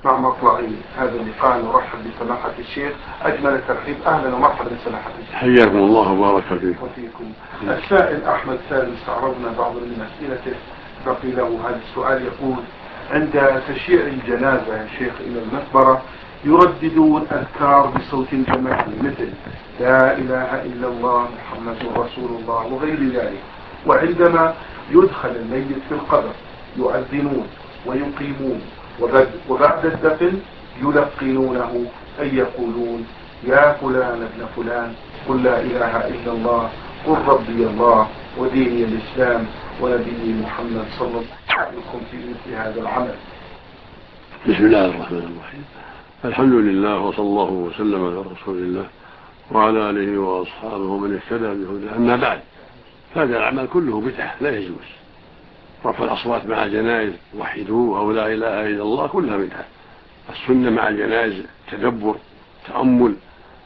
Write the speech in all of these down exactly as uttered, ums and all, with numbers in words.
مع مطلع هذا اللقاء نرحب بسماحة الشيخ أجمل الترحيب. أهلا ومرحبا بسماحة الشيخ. حياكم الله وبارك فيكم. وفيكم. السائل أحمد سالم استعرضنا بعض من أسئلته بقي له هذا السؤال، يقول: عند تشييع الجنازة يا شيخ إلى المقبرة يرددون أذكار بصوت جماعي مثل لا إله إلا الله محمد رسول الله وغير ذلك، وعندما يدخل الميت في القبر يؤذنون ويقيمون، وبعد الدفن يلقنونه أن يقولون يا فلان ابن فلان قل لا إله إلا الله قل ربي الله وديني الإسلام ونبي محمد صلى الله عليه وسلم في مثل هذا العمل. بسم الله الرحمن الرحيم. الحمد لله وصلى الله وسلم على رسول الله وعلى آله وأصحابه ومن اهتدى بهداه. أما بعد، هذا العمل كله بدعة لا يجوز. رفع الأصوات مع جنائز وحدوه أو لا إله إلا الله كلها بدعة. السنة مع الجنائز تدبر تأمل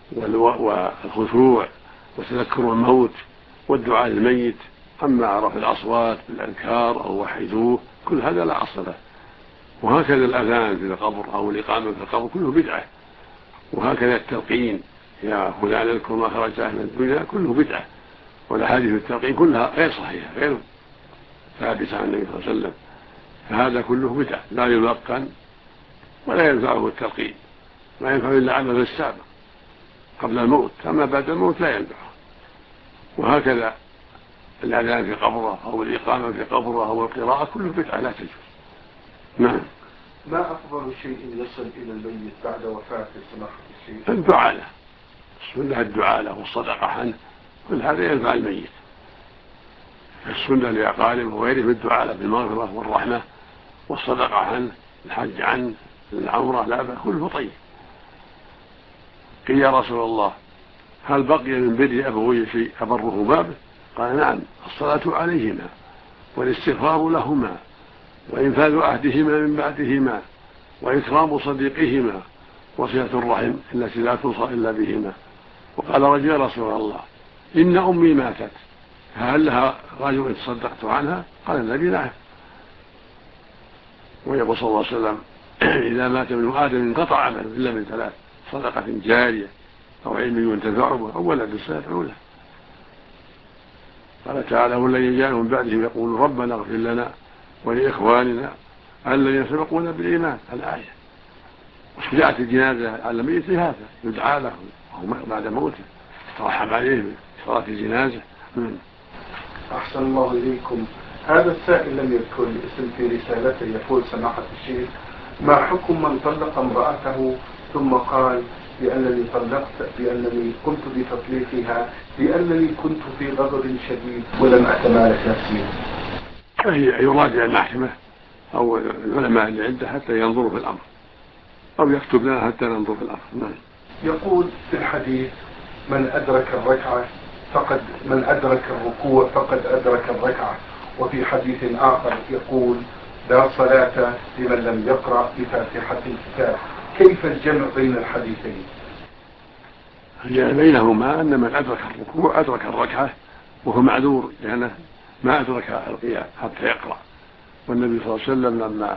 والخشوع وتذكر الموت والدعاء للميت. أما رفع الأصوات بالأذكار أو وحدوه كل هذا لا أصل له. وهكذا الأذان في القبر أو الإقامة في القبر كله بدعة. وهكذا التلقين يا فلان اذكر ما خرجت من الدنيا كله بدعة. والأحاديث التلقين كلها غير صحيحة غير ثابتة عن النبي صلى الله عليه وسلم، فهذا كله بدعة لا يلقن ولا ينفعه التلقين، ما ينفع إلا عمل السابق قبل الموت، أما بعد الموت لا ينفعه. وهكذا الأذان في قبره أو الإقامة في قبره أو القراءة كله بدعة لا تجوز. نعم. ما أفضل شيء يصل إلى الميت بعد وفاته سماحة الشيخ؟ الدعاء له، السنة الدعاء له والصدقة عنه، كل هذا ينفع الميت. السنة لأقاربه وغيره بالدعاء له بالمغفرة والرحمة والصدقة عنه، الحج عنه، العمرة، لا بأس كله طيب. قيل يا رسول الله هل بقي من بر أبوي شيء أبره بابه؟ قال نعم، الصلاة عليهما والاستغفار لهما وإنفاذ عهدهما من بعدهما وإكرام صديقهما وصلة الرحم التي لا توصى إلا بهما. وقال رجل يا رسول الله إن أمي ماتت فهل لها رجل تصدقت عنها؟ قال النبي نعم. ويقول صلى الله عليه وسلم إذا مات ابن آدم انقطع عمله إلا من ثلاث: صدقة جارية أو علم ينتفع به أو ولد يدعو له. قال تعالى والذين جاءوا من بعدهم يقولون ربنا اغفر لنا ولإخواننا الذين سبقونا بالإيمان الآية. وشجاعة الجنازة على الميت هذا يدعى له بعد موته ترحم عليه بصلاة الجنازة. أحسن الله إليكم. هذا السائل لم يذكر الاسم في رسالته، يقول سماحة الشيخ ما حكم من طلق امرأته ثم قال بأنني طلقت بأنني قمت بتطليقها لأنني كنت في غضب شديد ولم أتمالك نفسي؟ يراجع المحكمة أو العلماء اللي عنده حتى ينظروا في الأمر، أو يكتب لنا حتى ننظر في الأمر. نعم. يقول في الحديث من أدرك الركعة فقد من أدرك الركوع فقد أدرك الركعة، وفي حديث آخر يقول لا صلاة لمن لم يقرأ بفاتحة الكتاب. كيف الجمع بين الحديثين؟ الجمع بينهما أن من أدرك الركوع أدرك الركعة وهو معذور لأنه ما أدرك القيام حتى يقرأ. والنبي صلى الله عليه وسلم لما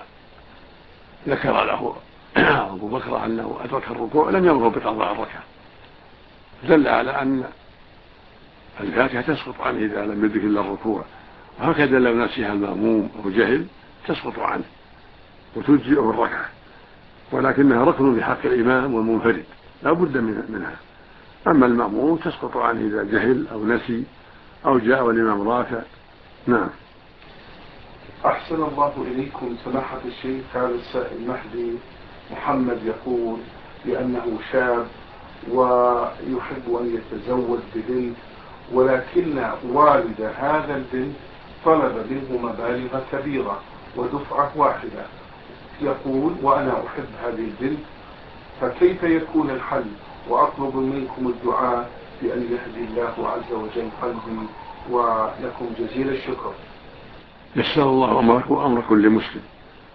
ذكر له أبو بكر أنه أدرك الركوع لم يمره بقضاء الركعة، دل على أن الفاتحة تسقط عنه إذا لم يدرك إلا الركوع. وهكذا لو نسيها المأموم أو جهل تسقط عنه وتجزئه الركعة، ولكنها ركن في حق الإمام والمنفرد لا بد منها. أما المأموم تسقط عنه إذا جهل أو نسي أو جاء والإمام راكع. نعم. أحسن الله إليكم سماحة الشيخ. هذا السائل مهدي محمد يقول بأنه شاب ويحب أن يتزوج ببنت، ولكن والد هذا البنت طلب منه مبالغ كبيرة ودفعة واحدة. يقول وأنا أحب هذه البنت، فكيف يكون الحل؟ وأطلب منكم الدعاء بأن يهدي الله عز وجل قلبي، ولكم جزيل الشكر. يسر الله أمر كل مسلم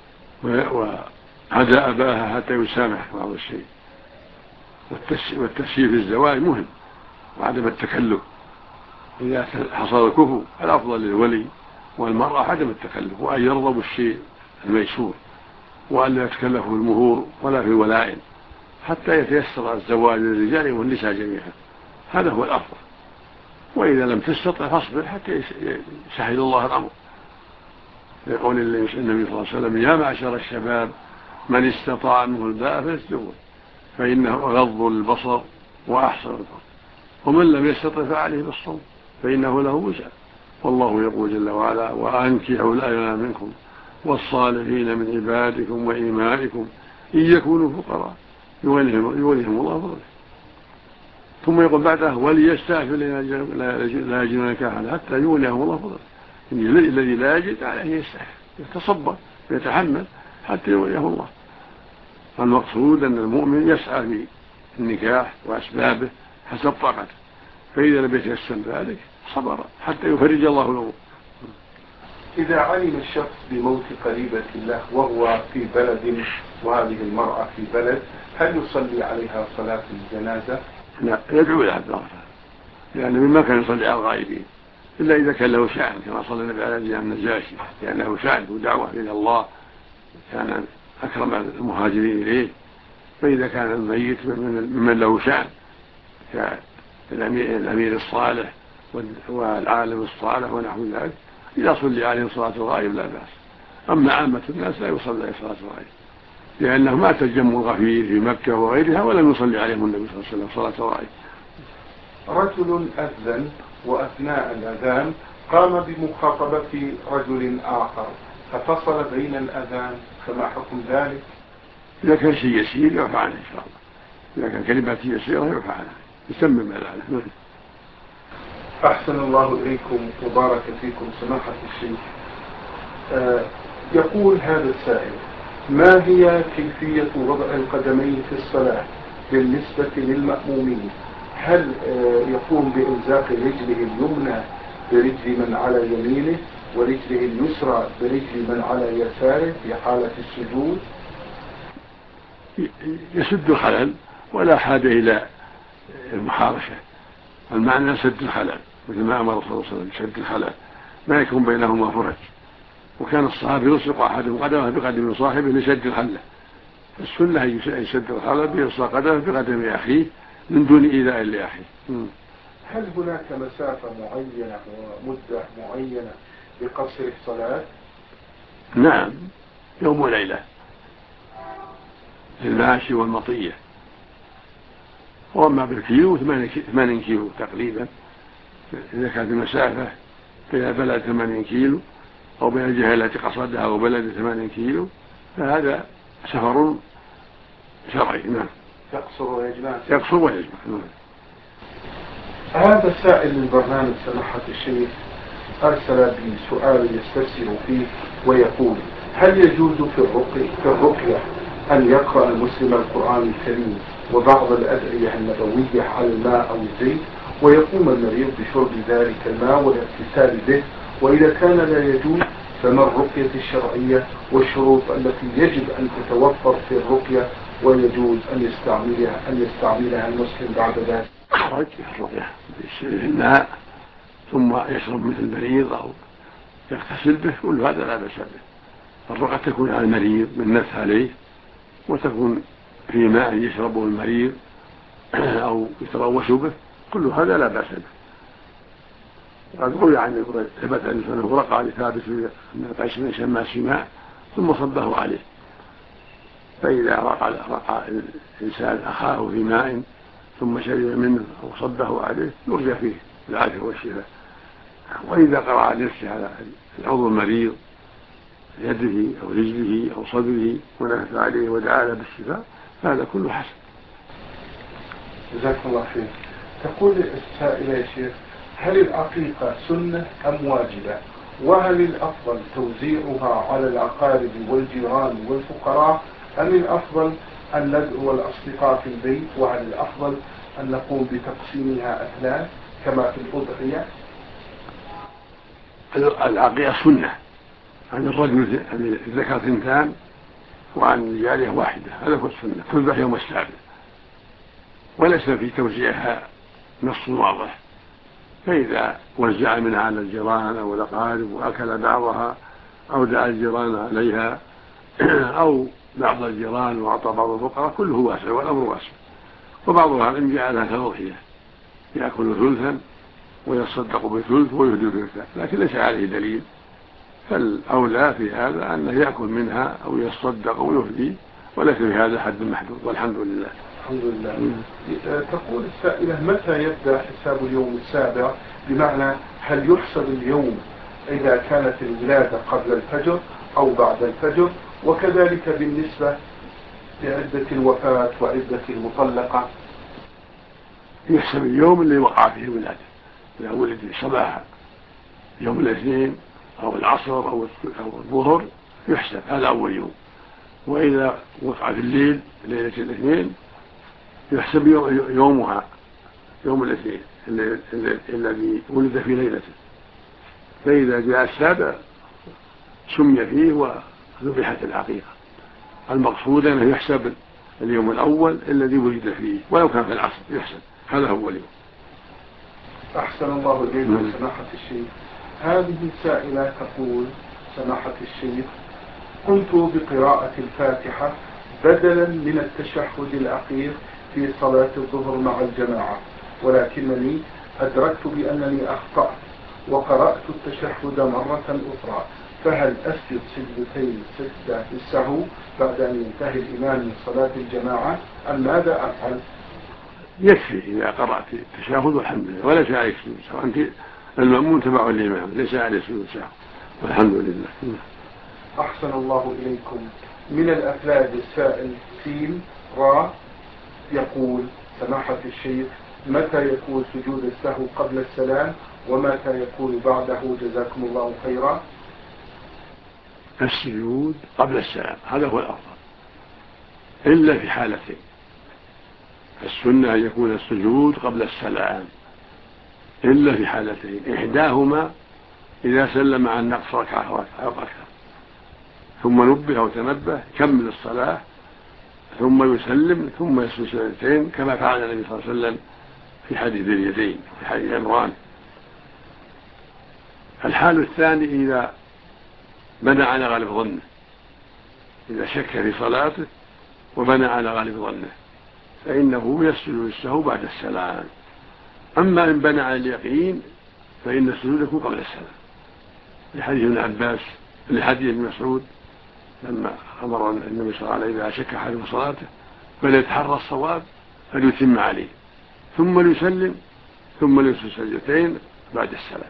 وهدى أباها حتى يسامح بعض الشيء، والتسيير في الزواج مهم وعدم التكلف. إذا حصل الكفو الأفضل للولي والمرأة عدم التكلف وأن يرضى بالشيء الميسور وأن لا يتكلفوا في المهور ولا في الولائم حتى يتيسر الزواج للرجال والنساء جميعا، هذا هو الأفضل. وإذا لم تستطع فاصبر حتى يسهل الله الأمر. يقول النبي صلى الله عليه وسلم: يا معشر الشباب من استطاع منه الباء فليتزوج فإنه أغض للبصر وأحسن الفرج، ومن لم يستطع فعليه بالصوم فإنه له وسع. والله يقول جل وعلا: وأنكحوا الأيام منكم والصالحين من عبادكم وإمائكم إن يكونوا فقراء يغنيهم الله فضله. ثم يقول بعده: وليستعفوا لا يجدون نكاحا حتى يغنيهم الله فضله. الذي لا يجد عليه يستعف يتصبر ويتحمل حتى يغنيه الله. المقصود أن المؤمن يسعى في النكاح وأسبابه حسب طاقته، فإذا لم يتيسر ذلك صبر حتى يفرج الله الأمور. إذا علم الشخص بموت قريبة له وهو في بلد وهذه المرأة في بلد، هل يصلي عليها صلاة الجنازة؟ لا، يدعو لها بالغفرة، لأنه مما كان يصلي على الغائبين إلا إذا كان له شأن، كما صلى النبي على النجاشي لأنه شأن ودعوة إلى الله، كان أكرم المهاجرين إليه. فإذا كان الميت ممن له شأن كالأمير الصالح والعالم الصالح ونحو ذلك، إذا صلي عليه صلاة الغائب لا بأس. أما عامة الناس لا يصلي عليه صلاة الغائب، لأنه ما تجمع الغفير في مكة وغيرها ولم يصلي عليهم النبي صلى الله عليه وسلم صلاة الغائب. رجل أذن وأثناء الأذان قام بمخاطبة رجل آخر ففصل بين الأذان، فما حكم ذلك؟ إذا كان شيء يسير يرفع عنه إن شاء الله، إذا كان كلمات يسيرة يرفع عنه يسمم الأذان. أحسن الله إليكم وبارك فيكم سماحة الشيخ. آه يقول هذا السائل: ما هي كيفية وضع القدمين في الصلاة بالنسبة للمأمومين؟ هل آه يقوم بإلزاق رجله اليمنى برجل من على يمينه ورجله اليسرى برجل من على يساره في حالة السجود؟ يسد الخلل ولا حاجة إلى المحارشة، المعنى سد الخلل مثل ما أمر صلى الله عليه وسلم سد الخلل، ما يكون بينهما فرج. وكان الصحابي يلصق أحدهم قدمه بقدم صاحبه لسد الخلة، السنة يسد الخلل بيلصق قدمه بقدم أخيه من دون إيذاء لأخيه. هل هناك مسافة معينة ومدة معينة لقصر الصلاة؟ نعم، يوم وليلة الماشي والمطية. وأما بالكيلو ثمانين كيلو تقريبا، إذا كانت المسافة بين بلد ثمانين كيلو أو بين الجهة التي قصدها أو بلد ثمانين كيلو فهذا سفر شرعي. نعم، يقصر ويجمع. يقصر ويجمع. نعم. هذا سائل للبرنامج سماحة الشيخ أرسل بسؤال يستفسر فيه ويقول: هل يجوز في الرقية, في الرقية أن يقرأ المسلم القرآن الكريم وبعض الأدعية النبوية على الماء أو الزيت ويقوم المريض بشرب ذلك الماء والاغتسال به؟ وإذا كان لا يجوز فما الرقية الشرعية والشروط التي يجب أن تتوفر في الرقية ويجوز أن يستعملها أن يستعملها المسلم بعد ذلك؟ خرج الرقية في الماء ثم يشرب مثل المريض أو يغتسل به، كل هذا لا بأس به. الرقية تكون على المريض بالنفث عليه، وتكون في ماء يشربه المريض أو يتروش به، كل هذا لا بأس به. قد روي عن ثبت أنه رقى لثابت من قيس بن شماس ماء ثم صبه عليه. فإذا رقى, رقى الإنسان أخاه في ماء ثم شرب منه أو صبه عليه يرجى فيه العافية والشفاء. وإذا قرأ نفسه على العضو المريض يده أو رجله أو صدره ونفث عليه ودعا له بالشفاء هذا كله حسن. جزاك الله خير. تقول السائلة: يا شيخ، هل العقيقة سنة أم واجبة؟ وهل الأفضل توزيعها على الأقارب والجيران والفقراء أم الأفضل أن ندعو الأصدقاء في البيت؟ وهل الأفضل أن نقوم بتقسيمها أثلاث كما في الأضحية؟ العقيقة سنة عن الرجل الذكر ثنتان وعن الجارية واحدة، هذا هو السنة، تذبح يوم السابع، وليس في توزيعها نص واضح. فإذا وزع منها على الجيران أو الأقارب وأكل بعضها أو دعا الجيران عليها أو بعض الجيران وأعطى بعض الفقراء كله واسع والأمر واسع. وبعض العلم جعلها كالأضحية يأكل ثلثا ويصدق بثلث ويهدي ثلثا، لكن ليس عليه دليل، فالأولى في هذا أنه يأكل منها أو يصدق أو يهدي، وليس في هذا حد محدود، والحمد لله. الحمد لله. تقول السائلة: متى يبدأ حساب اليوم السابع؟ بمعنى هل يحسب اليوم إذا كانت الولادة قبل الفجر أو بعد الفجر؟ وكذلك بالنسبة لعدة الوفاة وعدة المطلقة. يحسب اليوم اللي وقع فيه الولادة، إذا ولد صباح يوم الاثنين أو العصر أو الظهر يحسب، هذا أول يوم. وإذا وقع في الليل ليلة الاثنين يحسب يومها يوم الاثنين الذي ولد في ليلته، فإذا جاء السابع سمي فيه وذبحت العقيقة. المقصود أنه يحسب اليوم الأول الذي ولد فيه، ولو كان في العصر يحسب، هذا هو اليوم. أحسن الله إليكم سماحة الشيخ. هذه سائلة تقول: سماحة الشيخ، قمت بقراءة الفاتحة بدلا من التشهد الأخير في صلاة الظهر مع الجماعة، ولكنني أدركت بأنني أخطأت وقرأت التشهد مرة أخرى، فهل أسجد سجدتين سجدة للسهو بعد أن ينتهي الإمام من صلاة الجماعة أم ماذا أفعل؟ يكفي إذا قرأت التشهد والحمد لله، ولا شيء عليك سجود سهو، أنت المأمون تبع الإمام ليس عليه سجود سهو، والحمد لله. أحسن الله إليكم. من الأفلاج السائل سين را يقول: سماحة الشيخ، متى يكون سجود السهو قبل السلام ومتى يكون بعده؟ جزاكم الله خيرا. السجود قبل السلام هذا هو الأفضل، إلا في حالتين: السنة أن يكون السجود قبل السلام إلا في حالتين، إحداهما إذا سلم عن نقص ركعة أو أكثر ثم نبه أو تنبه كمل الصلاة ثم يسلم ثم يسجد سجدتين، كما فعل النبي صلى الله عليه وسلم في حديث اليدين في حديث عمران. الحال الثاني إذا بنى على غالب ظنه، إذا شك في صلاته وبنى على غالب ظنه فإنه يسجد للسهو بعد السلام. أما إن بنى على اليقين فإن السجود يكون قبل السلام، لحديث ابن عباس لحديث ابن مسعود لما أمر النبي صلى الله عليه وسلم إذا شك أحد في صلاته فليتحرى الصواب فليتم عليه ثم ليسلم ثم ليسجد سجدتين بعد السلام.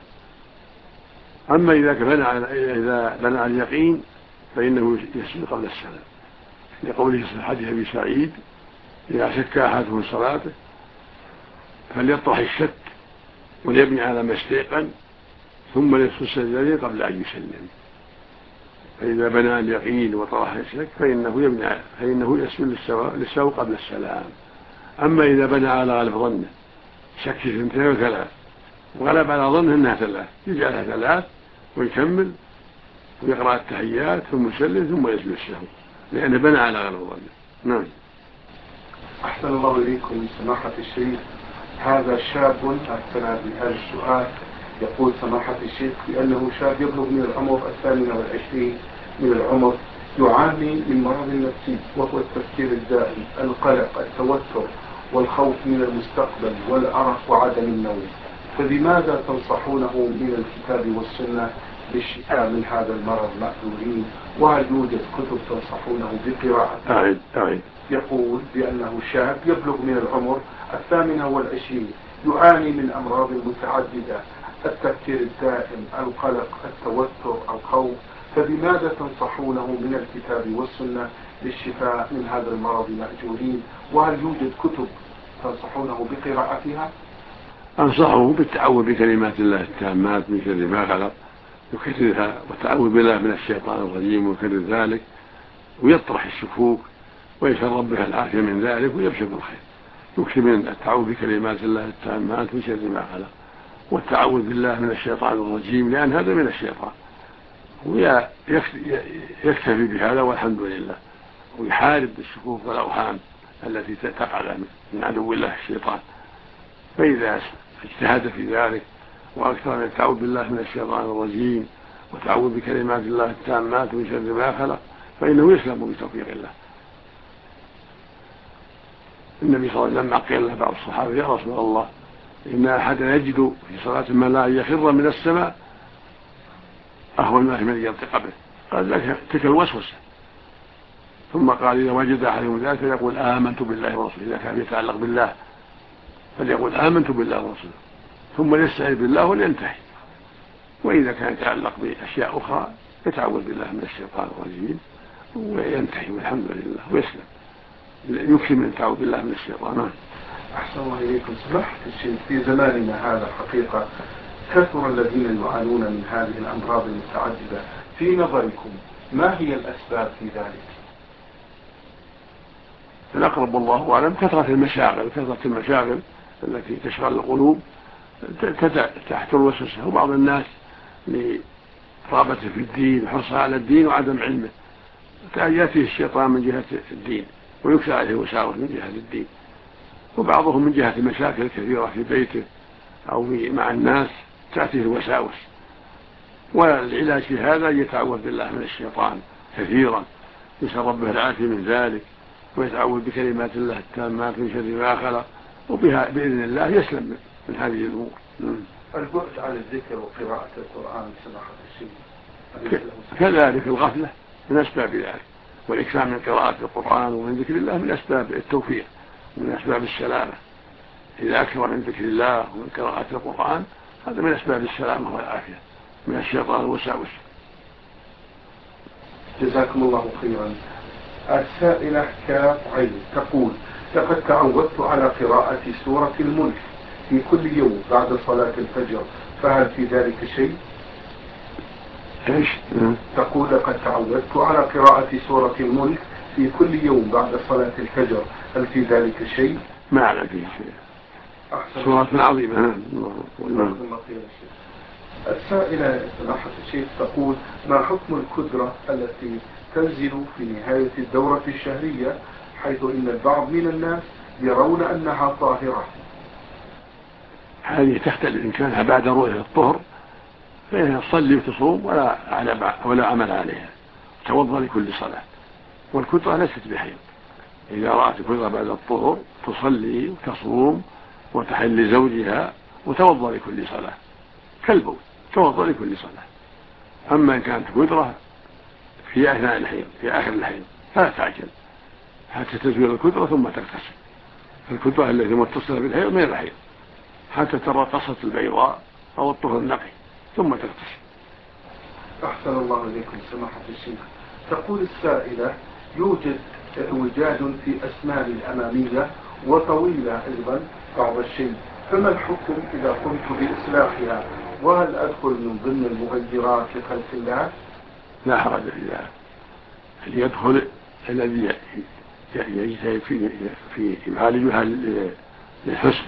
أما إذا بنى على إذا بنى على اليقين فإنه يسجد قبل السلام، لقوله في حديث أبي سعيد: إذا شك أحدهم في صلاته فليطرح الشك وليبني على ما استيقن ثم ليسجد سجدتين قبل أن يسلم. فإذا بنى اليقين وطرح الشك فإنه يبني فإنه يسجد للسهو قبل السلام. أما إذا بنى على غالب ظنه شك في اثنتين وثلاث وغلب على ظنه أنها ثلاث يجعلها ثلاث ويكمل ويقرأ التحيات ثم يسلم ثم يسجد السهو، لأنه بنى على غالب ظنه. نعم. أحسن الله إليكم سماحة الشيخ. هذا شاب أرسل بهذا السؤال يقول: سماحة الشيخ، بأنه شاب يبلغ من العمر الثامنة والعشرين من العمر يعاني من مرض نفسي وهو التفكير الدائم، القلق، التوتر والخوف من المستقبل والأرق وعدم النوم، فبماذا تنصحونه من الكتاب والسنة للشفاء من هذا المرض مأجورين؟ وهل يوجد كتب تنصحونه بقراءتها؟ يقول بأنه شاب يبلغ من العمر الثامنة والعشرين يعاني من أمراض متعددة، التفكير الدائم، القلق، التوتر، الخوف، فبماذا تنصحونه من الكتاب والسنة للشفاء من هذا المرض مأجورين؟ وهل يوجد كتب تنصحونه بقراءتها؟ أنصحه بالتعوذ بكلمات الله التامات من شر ما خلق، يكررها، والتعوذ بالله من الشيطان الرجيم ويكرر ذلك، ويطرح الشكوك ويسأل ربه العافية من ذلك ويبشر بالخير. يكثر من التعوذ بكلمات الله التامات من شر ما خلق والتعوذ بالله من الشيطان الرجيم، لأن هذا من الشيطان، ويكتفي بهذا والحمد لله، ويحارب الشكوك والأوهام التي تقع من عدو الله الشيطان. فإذا اجتهد في ذلك وأكثر من التعوذ بالله من الشيطان الرجيم وتعوذ بكلمات الله التامات من شر ما خلق فإنه يسلم بتوفيق الله. النبي صلى الله عليه وسلم لما قيل له بعض الصحابة يا رسول الله إن أحدا يجد في صلاة ما لا يخر من السماء أهون ما من ينطق به، قال لك تلك الوسوسة. ثم قال إذا وجد أحدهم ذلك فليقول آمنت بالله ورسوله، إذا كان يتعلق بالله فليقول آمنت بالله ورسوله ثم يستعيذ بالله ولينتهي، وإذا كان يتعلق بأشياء أخرى يتعوذ بالله من الشيطان الرجيم وينتهي والحمد لله ويسلم، يكفي من التعوذ بالله من الشيطان. أحسن الله إليكم. سمحت الشيخ، في زماننا هذا حقيقة كثر الذين يعانون من هذه الأمراض المتعددة، في نظركم ما هي الأسباب في ذلك؟ الأقرب والله أعلم كثرة المشاغل كثرة المشاغل التي تشغل القلوب تحت الوسوسة، وبعض الناس لرغبته في الدين وحرصه على الدين وعدم علمه يأتيه الشيطان من جهة الدين ويكثر عليه وساوس من جهة الدين، وبعضهم من جهة المشاكل كثيرة في بيته أو مع الناس تأتيه الوساوس. والعلاج في هذا يتعوذ بالله من الشيطان كثيرا، يسأل ربه العافية من ذلك، ويتعوذ بكلمات الله التامات من شر ما خلق، وبها بإذن الله يسلم من هذه الأمور. البعد عن الذكر وقراءة القرآن سماحة الشيخ كذلك الغفلة من أسباب ذلك، والإكثار من قراءة القرآن ومن ذكر الله من أسباب التوفيق من أسباب السلامة. إذا أكثر من ذكر الله ومن قراءة القرآن هذا من أسباب السلامة والعافية من الشيطان والوساوس. جزاكم الله خيرا. السائلة كاف عين تقول لقد تعودت على قراءة سورة الملك في كل يوم بعد صلاة الفجر، فهل في ذلك شيء؟ إيش؟ تقول لقد تعودت على قراءة سورة الملك في كل يوم بعد صلاة الفجر، هل في ذلك شيء؟ ما على فيه شيء. سورة عظيمة. الله خير. السائلة سماحة الشيخ تقول ما حكم الكدرة التي تنزل في نهاية الدورة الشهرية، حيث إن البعض من الناس يرون أنها طاهرة؟ هذه تختلف، إن كانها بعد رؤية الطهر فإنها تصلي وتصوم ولا ولا عمل عليها، توضأ لكل صلاة. والكدرة ليست بحيض، إذا رأت الكدرة بعد الطهر تصلي وتصوم وتحل لزوجها وتوضأ لكل صلاة كالبول، توضأ لكل صلاة. أما إن كانت كدرة في أثناء الحيض في آخر الحيض فلا تعجل حتى تزول الكدرة ثم تغتسل. الكدرة التي متصلة بالحيض من الحيض حتى ترى قصة البيضاء أو الطهر النقي ثم تغتسل. أحسن الله إليكم سماحة الشيخ. تقول السائلة يوجد اعوجاج في أسناني الأمامية وطويلة أيضا بعض الشيء، فما الحكم إذا قمت بإصلاحها، وهل أدخل من ضمن المغيرات لخلق الله؟ لا حرج في ذلك، يدخل الذي يجتهد في في يعالجها للحسن،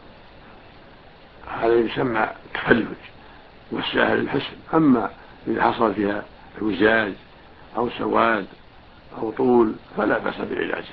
هذا يسمى تخلج والساهل الحسن. أما إذا حصل فيها اعوجاج أو سواد أو طول فلا بأس بعلاجه.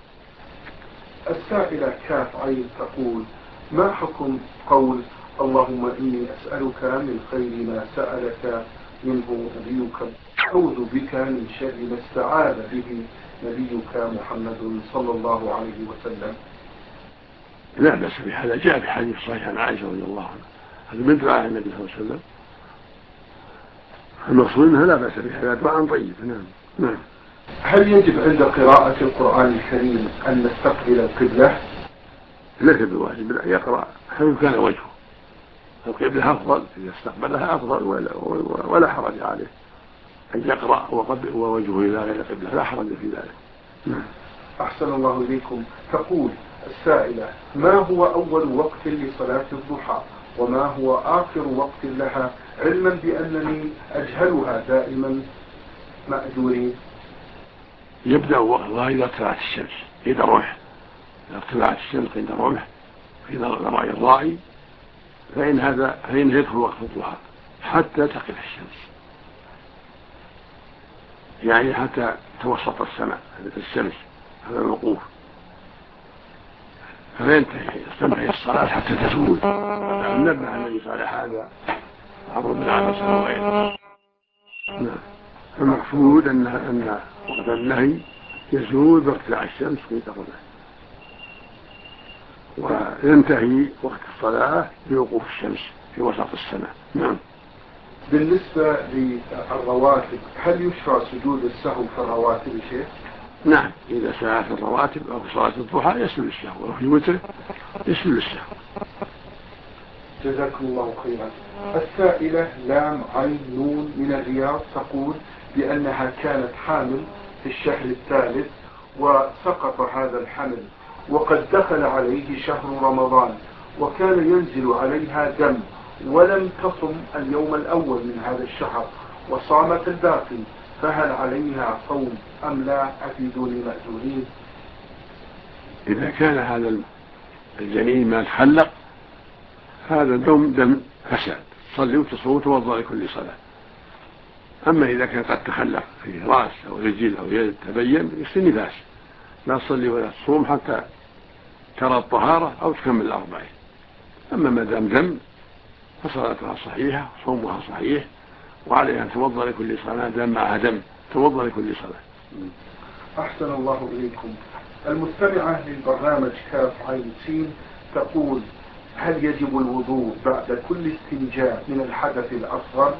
السائلة كاف عين تقول ما حكم قول اللهم إني أسألك من خير ما سألك منه نبيك، أعوذ بك من شر ما استعاذ به نبيك محمد صلى الله عليه وسلم؟ لا بأس بهذا، جاء في حديث صحيح عن عائشة رضي الله عنها، هذا من دعاء النبي صلى الله عليه وسلم، المقصود انها لا باس بها، دعاء طيب. نعم نعم. هل يجب عند قراءة القرآن الكريم أن نستقبل القبلة؟ ليس بواجب، لا، يقرأ حيث كان وجهه، القبلة أفضل، إذا استقبلها أفضل ولا, ولا حرج عليه أن يقرأ ووجهه إلى غير القبلة، لا حرج في ذلك. نعم. أحسن الله إليكم. تقول السائلة ما هو أول وقت لصلاة الضحى وما هو آخر وقت لها، علما بأنني أجهلها دائما مأجورين؟ يبدأ وقتها إذا طلعت الشمس عند الرمح، إذا طلعت الشمس عند الرمح في رأي الراعي فإن هذا فإن يدخل وقت الضحى حتى تقف الشمس، يعني حتى توسط السماء الشمس هذا الوقوف، فينتهي تنتهي الصلاة حتى تزول. نبه النبي صلى الله عليه وسلم عمرو بن العاص وغيره. المقصود أن أن وقت النهي يزول بارتفاع الشمس في غربه، وينتهي وقت الصلاة بوقوف الشمس في وسط السماء. نعم. بالنسبة للرواتب هل يشرع سجود السهو في الرواتب شيء؟ نعم، إذا سعى في الرواتب أو في صلاة الضحى يسجد السهو، وفي الوتر يسجد السهو. جزاكم الله خيرا. السائلة لام عين نون من الرياض تقول بأنها كانت حامل في الشهر الثالث وسقط هذا الحمل، وقد دخل عليه شهر رمضان وكان ينزل عليها دم، ولم تصم اليوم الأول من هذا الشهر وصامت الباقي، فهل عليها صوم أم لا؟ أفيدوني مأجورين. إذا كان هذا الجنين ما تخلق هذا دم دم فساد، صلي وتصوم وتوضأ لكل صلاة. أما إذا كان قد تخلق في رأس أو رجل أو يد تبين يصير نفاس، لا تصلي ولا تصوم حتى ترى الطهارة أو تكمل الأربعين. أما ما دام دم فصلاتها صحيحة وصومها صحيح، وعليها أن توضأ لكل صلاة دام معها دم، توضأ لكل صلاة. أحسن الله إليكم. المستمعة للبرنامج كاف عين سين تقول هل يجب الوضوء بعد كل استنجاء من الحدث الأصغر؟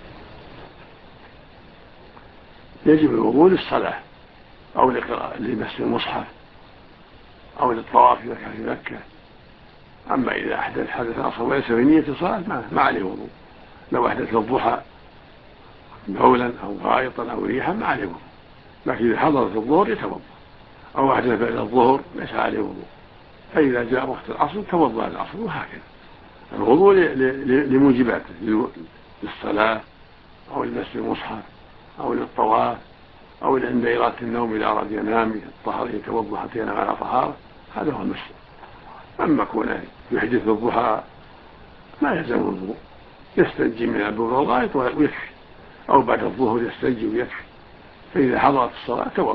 يجب الوضوء للصلاة أو لقراءة لمس المصحف أو للطواف إذا كان في مكة. أما إذا أحدث حدث أصغر وليس في نية الصلاة ما عليه وضوء. لو أحدث الضحى بولا أو غائطا أو ريحا ما عليه وضوء، لكن إذا حضرت الظهر يتوضأ، أو أحدث بعد الظهر ليس عليه وضوء. فإذا جاء وقت العصر توضأ العصر، وهكذا. الوضوء لموجباته، للصلاة أو لمس المصحف أو للطواف أو عند إرادة النوم إذا أراد ينام الطهر يتوضأ حتى ينام على طهارة، هذا هو المسلم. أما كونه يحدث الضحى ما يلزم الوضوء، يستنجي من البول والغائط ويكفي، أو بعد الظهر يستنجي ويكفي، فإذا حضرت الصلاة توضأ.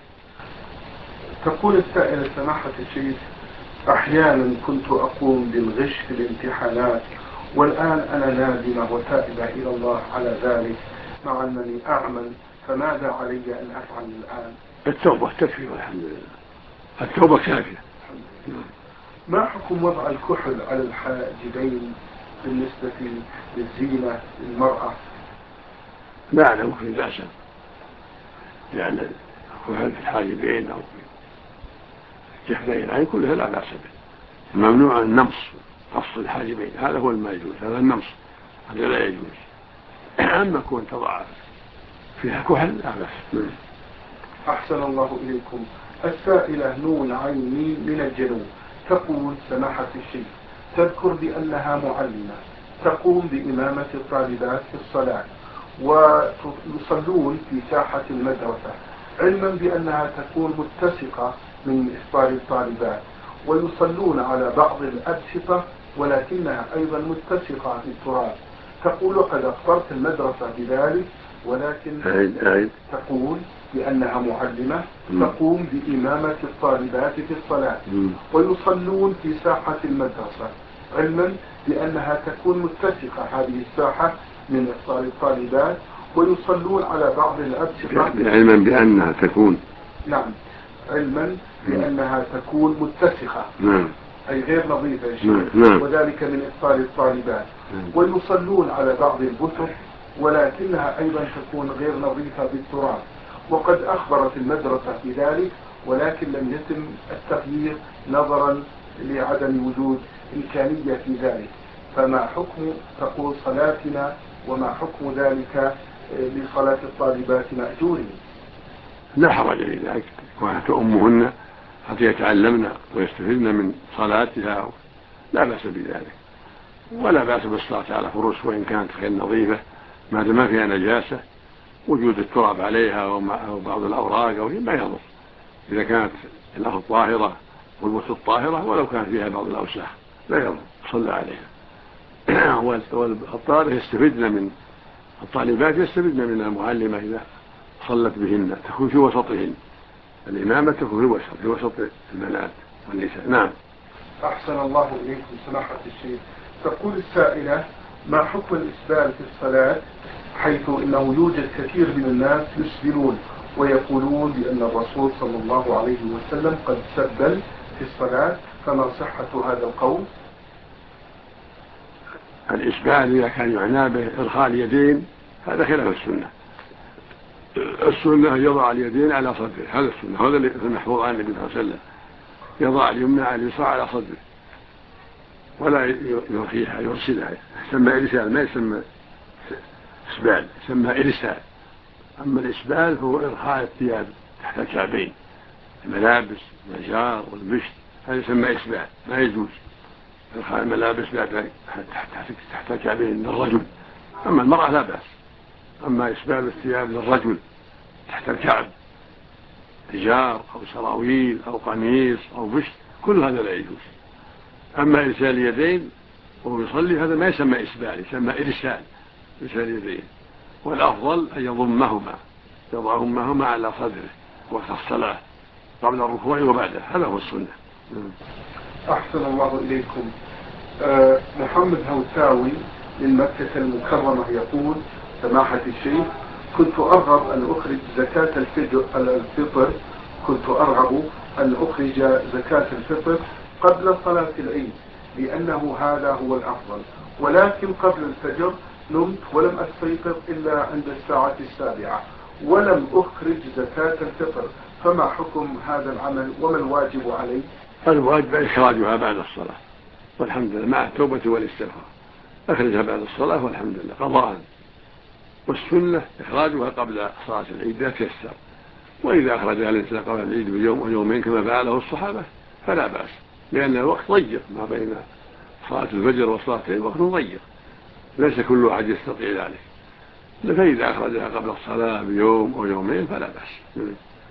تقول السائلة سماحة الشيخ أحيانا كنت أقوم بالغش في الامتحانات، والآن أنا نادمة وتائبة إلى الله على ذلك مع أنني أعمل، فماذا علي أن أفعل الآن؟ التوبة تكفي والحمد لله، التوبة كافية. ما حكم وضع الكحل على الحاجبين بالنسبة للزينة للمرأة؟ لا أعلم في بأسا، لأن الكحل في الحاجبين أو في جفني العين كلها لا بأس به. ممنوع النمص، قص الحاجبين، هذا هو ما يجوز، هذا النمص هذا لا يجوز. أما كون تضع فيها كحل لا بأس. أحسن الله إليكم. السائلة نون عين ميم من الجنوب تقول سماحة الشيخ تذكر بأنها معلمة تقوم بإمامة الطالبات في الصلاة ويصلون في ساحة المدرسة، علما بأنها تكون متسقة من إفطار الطالبات، ويصلون على بعض الأبسطة ولكنها أيضا متسقة في التراب. تقول قد أخبرت المدرسة بذلك، ولكن تقول بأنها معلمة تقوم بإمامة الطالبات في الصلاة ويصلون في ساحة المدرسة، علما بأنها تكون متسقة هذه الساحة من إفطار الطالبات، ويصلون على بعض الأبسطة، علما بأنها تكون نعم علما بأنها تكون متسخة، نعم أي غير نظيفة يا شيخ، نعم. وذلك من إفطار الطالبات، ويصلون على بعض البسط ولكنها أيضا تكون غير نظيفة بالتراب، وقد أخبرت المدرسة بذلك، ولكن لم يتم التغيير نظرا لعدم وجود إمكانية في ذلك. فما حكم تقول صلاتنا وما حكم ذلك لصلاة الطالبات مأجورين؟ لا حرج في ذلك، وتؤمهن حتى يتعلمن ويستفدن من صلاتها، لا بأس بذلك، ولا بأس بالصلاة على فروش وإن كانت غير نظيفة ما دام ما فيها نجاسة، وجود التراب عليها أو بعض الأوراق أو ما يضر، إذا كانت الأرض طاهرة والبسط طاهرة ولو كان فيها بعض الأوساخ لا يضر، صلى عليها. والطالب يستفدن من الطالبات يستفدن من المعلمة إذا صلت بهن، تكون في وسطهن، الإمامة تكون في وسط في وسط البنات والنساء. نعم. أحسن الله إليكم سماحة الشيخ. تقول السائلة ما حكم الإسبال في الصلاة، حيث إنه يوجد كثير من الناس يسبلون ويقولون بأن الرسول صلى الله عليه وسلم قد سبل في الصلاة، فما صحة هذا القول؟ الإسبال إذا كان يعنى به إرخاء اليدين هذا خلاف السنة. السنة يضع اليدين على صدره، هذا السنة، هذا اللي المحفوظ عن النبي صلى الله عليه وسلم، يضع اليمنى على اليسرى على صدره ولا يرخيها يرسلها، يسمى إرسال ما يسمى إسبال، يسمى إرسال. أما الإسبال هو إرخاء الثياب تحت الكعبين، الملابس والجار والبشت، هذا يسمى إسبال، ما يجوز إرخاء الملابس تحت الكعبين للرجل. أما المرأة لا بأس. أما إسبال الثياب للرجل تحت الكعب، حجار أو سراويل أو قميص أو بشت، كل هذا لا يجوز. أما إرسال اليدين وهو يصلي هذا ما يسمى إسبال، يسمى إرسال، إرسال اليدين. والأفضل أن يضمهما، يضعهما على صدره وقت الصلاة قبل الركوع وبعده، هذا هو السنة. أحسن الله إليكم. أه محمد هوساوي من مكة المكرمة يقول: سماحة الشيخ، كنت أرغب أن أخرج زكاة الفطر كنت أرغب أن أخرج زكاة الفطر قبل صلاة العيد لأنه هذا هو الأفضل، ولكن قبل الفجر نمت ولم أستيقظ إلا عند الساعة السابعة ولم أخرج زكاة الفطر، فما حكم هذا العمل وما الواجب علي؟ الواجب إخراجها بعد الصلاة والحمد لله مع التوبة والاستغفار، أخرجها بعد الصلاة والحمد لله قضاء. والسنة إخراجها قبل صلاة العيد إذا تيسر، وإذا أخرجها الإنسان قبل العيد بيوم ويومين كما فعله الصحابة فلا بأس، لأن الوقت ضيق ما بين صلاة الفجر وصلاة العيد، وقت ضيق ليس كل أحد يستطيع ذلك، فإذا أخرجها قبل الصلاة بيوم أو يومين فلا بأس.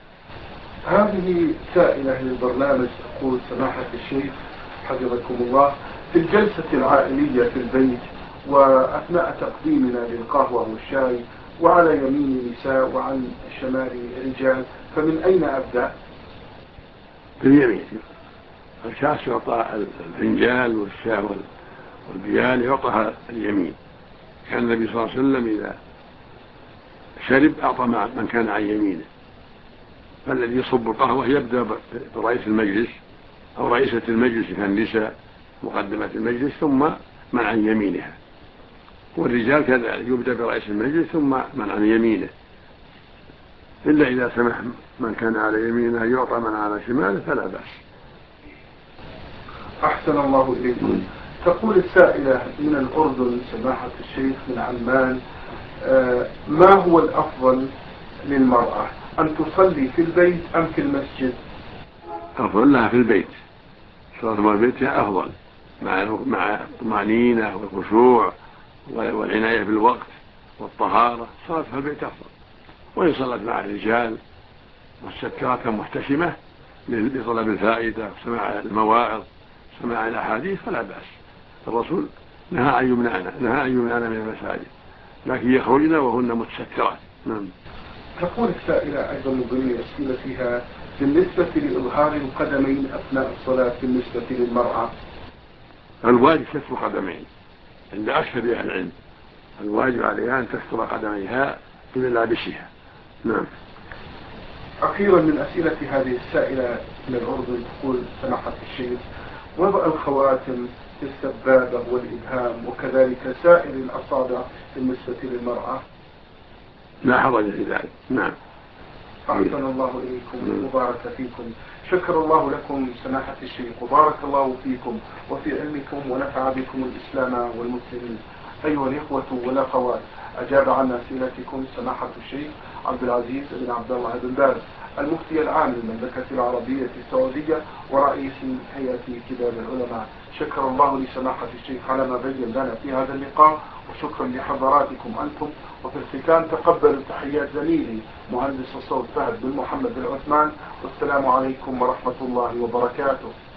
هذه سائلة للبرنامج تقول: سماحة الشيخ حفظكم الله، في الجلسة العائلية في البيت وأثناء تقديمنا للقهوة والشاي وعلى يمين نساء وعن شمال رجال، فمن أين أبدأ؟ باليمين. الكاس يعطى الفنجال والشاي والبيال يعطى اليمين. كان النبي صلى الله عليه وسلم إذا شرب أعطى من كان عن يمينه، فالذي يصب القهوة يبدأ برئيس المجلس أو رئيسة المجلس كان نساء مقدمة المجلس ثم من عن يمينها، والرجال كذلك يبدأ برئيس المجلس ثم من عن يمينه، إلا إذا سمح من كان على يمينه يعطى من على شماله فلا بأس. أحسن الله إليكم. تقول السائلة من الأردن: سماحة الشيخ من عمان، آه ما هو الأفضل للمرأة، أن تصلي في البيت أم في المسجد؟ أفضل لها في البيت، صلاة في البيت أفضل مع مع الطمأنينة والخشوع والعناية بالوقت والطهارة، صلاة في البيت أفضل. وإن صلت مع الرجال والسكرات محتشمة لطلب الفائدة وسماع المواعظ سماع الأحاديث فلا بأس. الرسول نهى أن يمنعنا نهى أن يمنعنا من المساجد، لكن يخرجن وهن متسكرات. نعم. تقول السائلة أيضا من ضمن أسئلتها: بالنسبة لإظهار القدمين أثناء الصلاة بالنسبة للمرأة، الواجب ستر قدمين عند أكثر أهل العلم، الواجب عليها أن تستر قدميها بملابسها. نعم. أخيرا من أسئلة هذه السائلة من الأردن تقول: سماحة الشيخ، وضع الخواتم في السبابة والإبهام وكذلك سائر الأصابع بالنسبة للمرأة لا حرج في ذلك. نعم. أحسن الله إليكم وبارك فيكم. شكر الله لكم سماحة الشيخ وبارك الله فيكم وفي علمكم ونفع بكم الإسلام والمسلمين. أيها الإخوة والأخوات، أجاب عن أسئلتكم سماحة الشيخ عبد العزيز بن عبد الله بن باز، المفتي العام للمملكة العربية السعودية ورئيس هيئة كبار العلماء. شكر الله لسماحة الشيخ على ما بين لنا في هذا اللقاء، وشكرا لحضراتكم أنتم. وفي الختام تقبلوا تحيات زميلي مهندس الصوت فهد بن محمد العثمان، والسلام عليكم ورحمة الله وبركاته.